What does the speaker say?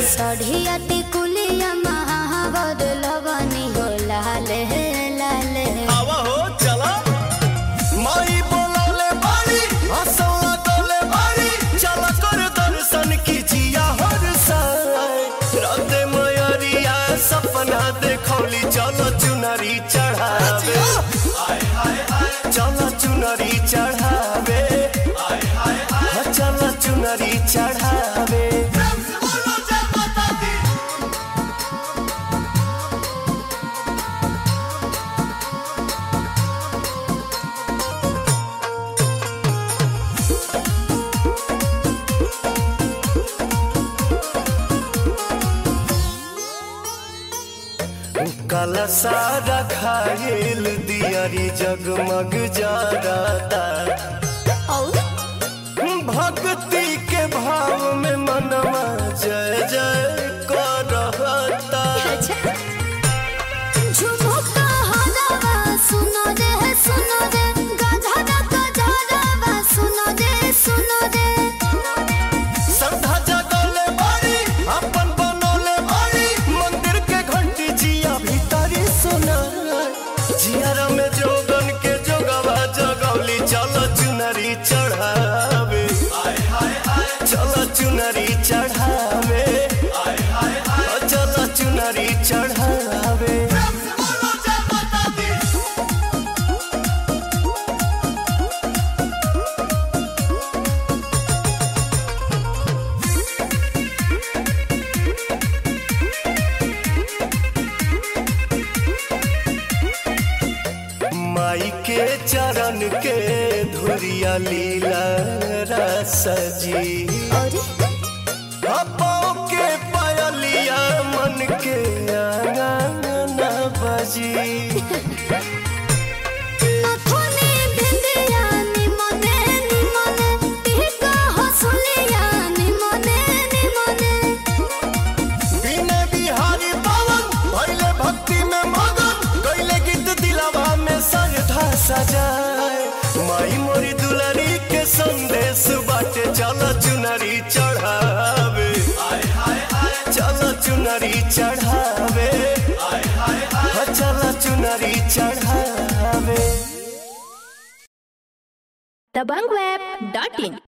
सढ़िया टिकुलिया महावर लगनी हो लाले लाले। आवा हो चला माई बोलौले बारी हंसौला डोले बारी चला कर दर्शन कीजिया हर साय राते मयरिया सपना देखौली चलो चुनरी चढ़ावे चलो चुनरी चढ़ावे चलो चुनरी चढ़ावे। काला सारा खायल दियारी जगमग जाता भक्ति के भाव में मनवा जय जय करता। झुमुका हरावा सुनो रे गधरा गधरावा सुनो रे श्रद्धा जगले बारी अपन बनोले बारी मंदिर के घंटी जिया भीतरी सुना जियारा में जोगन के जोगवा जगौली चलो चुनरी चढ़ावे चलो चुनरी चढ़ावे चलो चुनरी चढ़ावे। माई के चरण के धुरिया लीला रस जी पाँव के पायलिया मन के आंगन बजी। बिने बिहारी पवन भइले भक्ति में मगन गइले गीत दिलवा में श्रद्धा सजाए माई मोरी दुलारी के संदेश बाटे चलो चुनरी चढ़ावे चलो चुनरी चढ़ावे चलो चुनरी चढ़ावे। दबंगweb.in